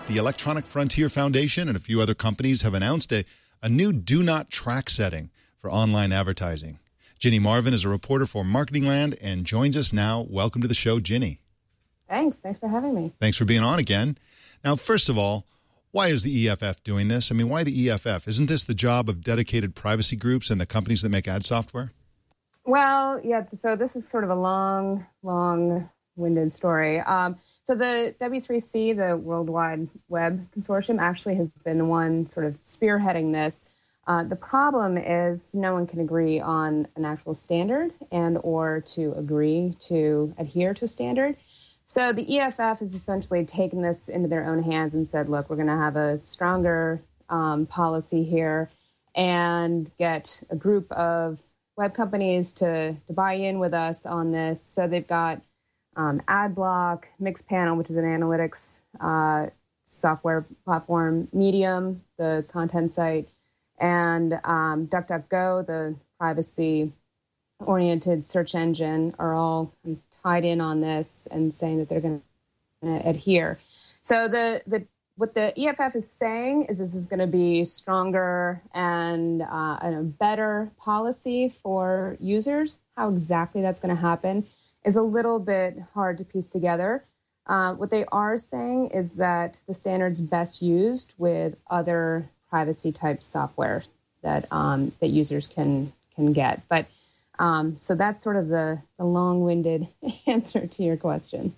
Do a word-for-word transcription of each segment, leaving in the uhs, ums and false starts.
the Electronic Frontier Foundation and a few other companies have announced a, a new do not track setting for online advertising. Ginny Marvin is a reporter for Marketing Land and joins us now. Welcome to the show, Ginny. Thanks. Thanks for having me. Thanks for being on again. Now, first of all, why is the E F F doing this? I mean, why the E F F? Isn't this the job of dedicated privacy groups and the companies that make ad software? Well, yeah, so this is sort of a long, long-winded story. Um, so the W three C, the World Wide Web Consortium, actually has been the one sort of spearheading this. Uh, the problem is no one can agree on an actual standard and or to agree to adhere to a standard. So the E F F has essentially taken this into their own hands and said, look, we're going to have a stronger um, policy here and get a group of web companies to, to buy in with us on this. So they've got um, AdBlock, Mixpanel, which is an analytics uh, software platform, Medium, the content site, and um, DuckDuckGo, the privacy-oriented search engine, are all tied in on this and saying that they're going to adhere. So the the what the E F F is saying is this is going to be stronger and, uh, and a better policy for users. How exactly that's going to happen is a little bit hard to piece together. Uh, what they are saying is that the standard's best used with other privacy-type software that um, that users can can get. But um, so that's sort of the, the long-winded answer to your question.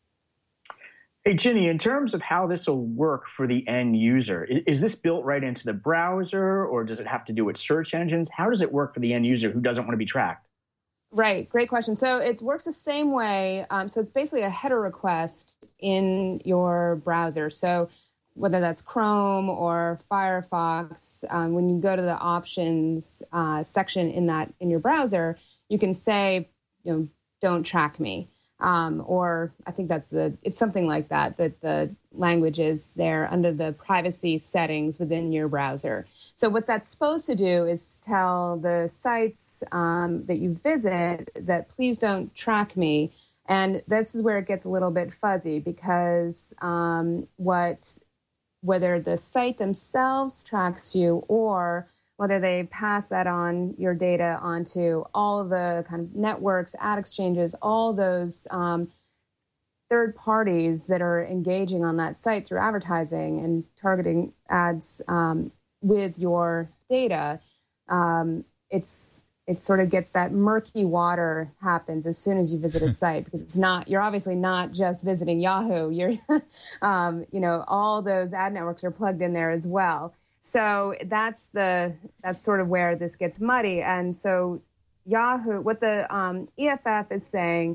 Hey, Ginny, in terms of how this will work for the end user, is this built right into the browser or does it have to do with search engines? How does it work for the end user who doesn't want to be tracked? Right. Great question. So it works the same way. Um, so it's basically a header request in your browser. So whether that's Chrome or Firefox, um, when you go to the options uh, section in that in your browser, you can say, you know, don't track me. Um, or I think that's the, it's something like that, that the language is there under the privacy settings within your browser. So what that's supposed to do is tell the sites um, that you visit that please don't track me. And this is where it gets a little bit fuzzy because um, what, whether the site themselves tracks you or whether they pass that on, your data onto all the kind of networks, ad exchanges, all those um, third parties that are engaging on that site through advertising and targeting ads um, with your data, um, it's it sort of gets that murky water happens as soon as you visit a site because it's not, you're obviously not just visiting Yahoo. You're, um, you know, all those ad networks are plugged in there as well. So that's the that's sort of where this gets muddy. And so Yahoo, what the um, E F F is saying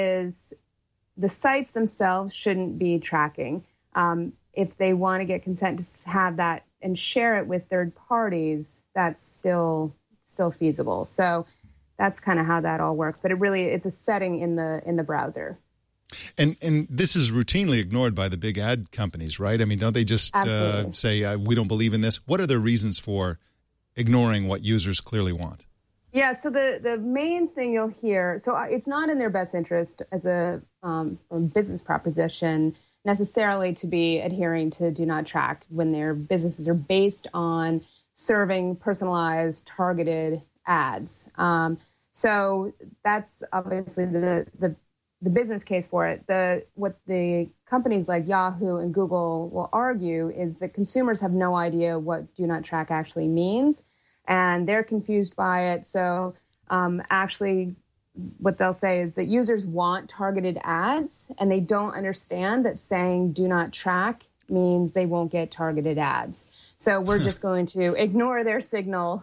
is the sites themselves shouldn't be tracking. Um, if they want to get consent to have that and share it with third parties, that's still still feasible. So that's kind of how that all works. But it really it's a setting in the in the browser. And and this is routinely ignored by the big ad companies, right? I mean, don't they just uh, say, uh, we don't believe in this? What are their reasons for ignoring what users clearly want? Yeah, so the, the main thing you'll hear, so it's not in their best interest as a, um, a business proposition necessarily to be adhering to do not track when their businesses are based on serving personalized, targeted ads. Um, so that's obviously the the the business case for it. The what the companies like Yahoo and Google will argue is that consumers have no idea what do not track actually means, and they're confused by it. So um, actually what they'll say is that users want targeted ads, and they don't understand that saying do not track means they won't get targeted ads. So we're just going to ignore their signal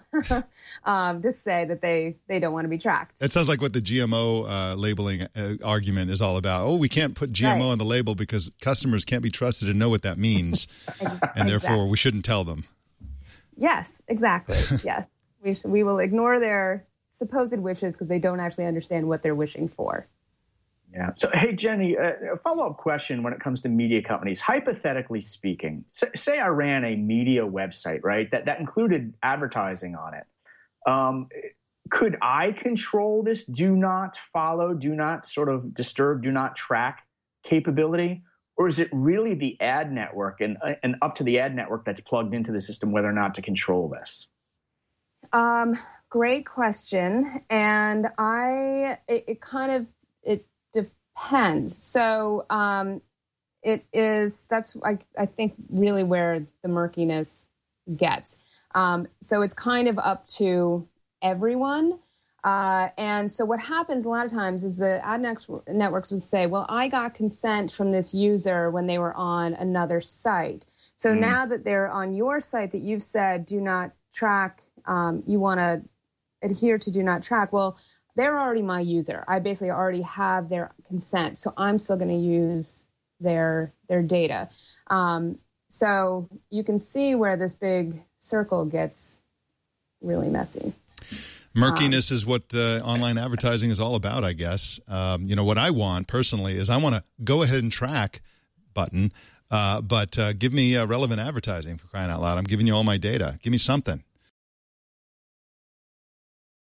um, to say that they, they don't want to be tracked. That sounds like what the G M O uh, labeling uh, argument is all about. Oh, we can't put G M O right on the label because customers can't be trusted to know what that means, and therefore exactly. we shouldn't tell them. Yes, exactly. Yes. We, we will ignore their supposed wishes because they don't actually understand what they're wishing for. Yeah. So, hey, Ginny, uh, a follow-up question when it comes to media companies. Hypothetically speaking, say, say I ran a media website, right, that, that included advertising on it. Um, could I control this do not follow, do not sort of disturb, do not track capability? Or is it really the ad network and, and up to the ad network that's plugged into the system whether or not to control this? Um, great question. And I, it, it kind of, it depends. So um, it is, that's, I, I think, really where the murkiness gets. Um, so it's kind of up to everyone. Uh, and so what happens a lot of times is the ad networks would say, well, I got consent from this user when they were on another site. So mm. now that they're on your site that you've said do not track, um, you want to adhere to do not track, well, they're already my user. I basically already have their consent, so I'm still going to use their their data. Um, so you can see where this big circle gets really messy. Murkiness um, is what uh, online advertising is all about, I guess. Um, you know, what I want personally is I want a go ahead and track button, uh, but uh, give me uh, relevant advertising, for crying out loud. I'm giving you all my data. Give me something.